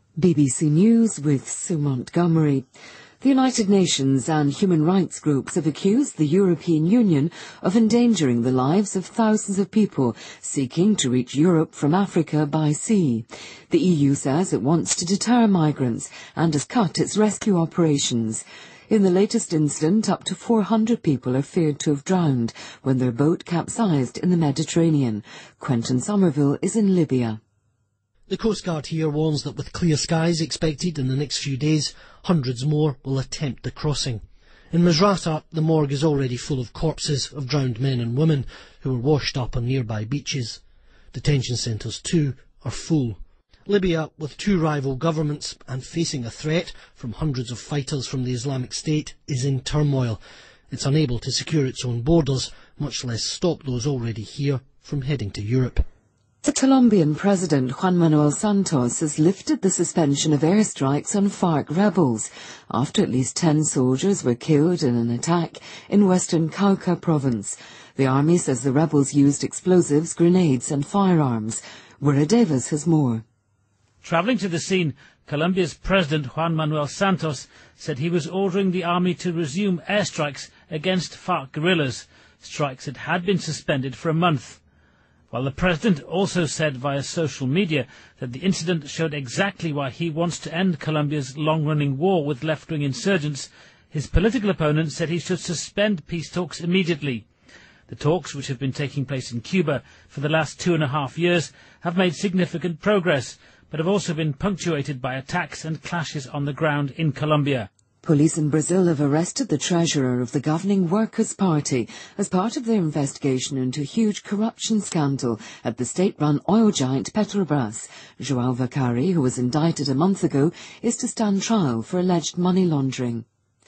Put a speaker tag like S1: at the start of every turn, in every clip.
S1: BBC News with Sue Montgomery. The United Nations and human rights groups have accused the European Union of endangering the lives of thousands of people seeking to reach Europe from Africa by sea. The EU says it wants to deter migrants and has cut its rescue operations. In the latest incident, up to 400 people are feared to have drowned when their boat capsized in the Mediterranean. Quentin Somerville is in Libya.
S2: The Coast Guard here warns that with clear skies expected in the next few days, hundreds more will attempt the crossing. In Misrata, the morgue is already full of corpses of drowned men and women who were washed up on nearby beaches. Detention centres, too, are full. Libya, with two rival governments and facing a threat from hundreds of fighters from the Islamic State, is in turmoil. It's unable to secure its own borders, much less stop those already here from heading to Europe.
S1: The Colombian President Juan Manuel Santos has lifted the suspension of airstrikes on FARC rebels after at least 10 soldiers were killed in an attack in western Cauca province. The army says the rebels used explosives, grenades and firearms. Wura Davis has more.
S3: Travelling to the scene, Colombia's President Juan Manuel Santos said he was ordering the army to resume airstrikes against FARC guerrillas, strikes that had been suspended for a month. While the President also said via social media that the incident showed exactly why he wants to end Colombia's long-running war with left-wing insurgents, his political opponent said he should suspend peace talks immediately. The talks, which have been taking place in Cuba for the last 2.5 years, have made significant progress, but have also been punctuated by attacks and clashes on the ground in Colombia.
S1: Police in Brazil have arrested the treasurer of the governing Workers' Party as part of their investigation into a huge corruption scandal at the state-run oil giant Petrobras. João Vacari, who was indicted a month ago, is to stand trial for alleged money laundering.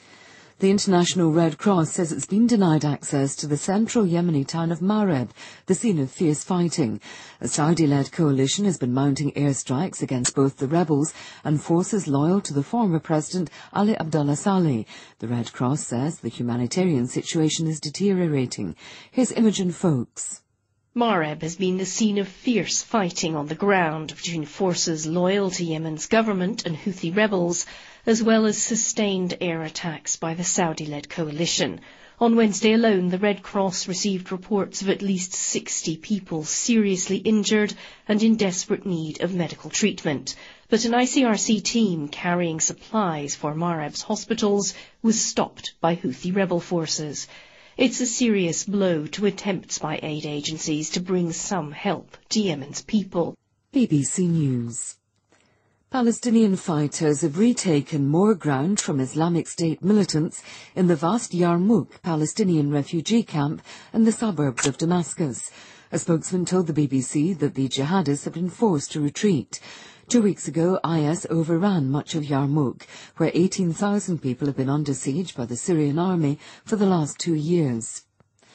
S1: The International Red Cross says it's been denied access to the central Yemeni town of Mareb, the scene of fierce fighting. A Saudi-led coalition has been mounting airstrikes against both the rebels and forces loyal to the former President Ali Abdullah Saleh. The Red Cross says the humanitarian situation is deteriorating. Here's Imogen Folks.
S4: Mareb has been the scene of fierce fighting on the ground between forces loyal to Yemen's government and Houthi rebels, as well as sustained air attacks by the Saudi-led coalition. On Wednesday alone, the Red Cross received reports of at least 60 people seriously injured and in desperate need of medical treatment. But an ICRC team carrying supplies for Mareb's hospitals was stopped by Houthi rebel forces. It's a serious blow to attempts by aid agencies to bring some help to Yemen's people.
S1: BBC News. Palestinian fighters have retaken more ground from Islamic State militants in the vast Yarmouk Palestinian refugee camp in the suburbs of Damascus. A spokesman told the BBC that the jihadists have been forced to retreat. 2 weeks ago, IS overran much of Yarmouk, where 18,000 people have been under siege by the Syrian army for the last 2 years.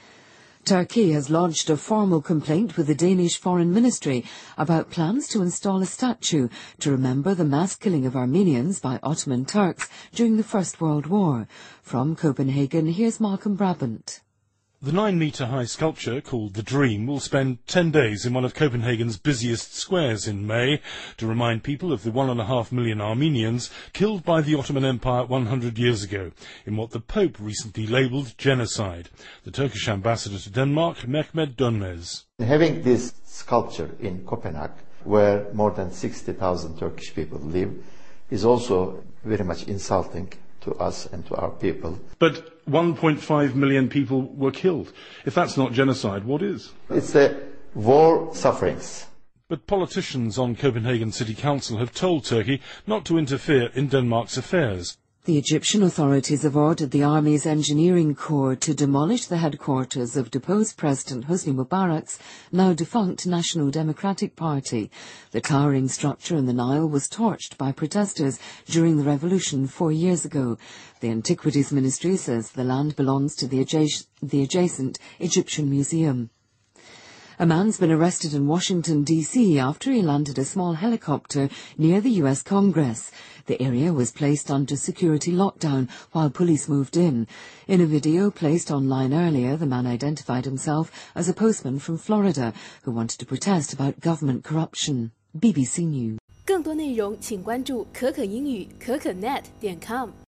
S1: Turkey has lodged a formal complaint with the Danish Foreign Ministry about plans to install a statue to remember the mass killing of Armenians by Ottoman Turks during the First World War. From Copenhagen, here's Malcolm Brabant.
S5: The 9-metre-high sculpture, called The Dream, will spend 10 days in one of Copenhagen's busiest squares in May to remind people of the 1.5 million Armenians killed by the Ottoman Empire 100 years ago, in what the Pope recently labelled genocide. The Turkish ambassador to Denmark, Mehmet Dönmez.
S6: Having this sculpture in Copenhagen, where more than 60,000 Turkish people live, is also very much insulting to us and to our people.
S5: But 1.5 million people were killed. If that's not genocide, what is?
S6: It's the war sufferings.
S5: But politicians on Copenhagen City Council have told Turkey not to interfere in Denmark's affairs.
S1: The Egyptian authorities have ordered the army's engineering corps to demolish the headquarters of deposed President Hosni Mubarak's now defunct National Democratic Party. The towering structure in the Nile was torched by protesters during the revolution 4 years ago. The Antiquities Ministry says the land belongs to the adjacent Egyptian Museum. A man's been arrested in Washington, D.C. after he landed a small helicopter near the U.S. Congress. The area was placed under security lockdown while police moved in. In a video placed online earlier, the man identified himself as a postman from Florida who wanted to protest about government corruption. BBC News.
S7: 更多内容请关注可可英语可可net.com。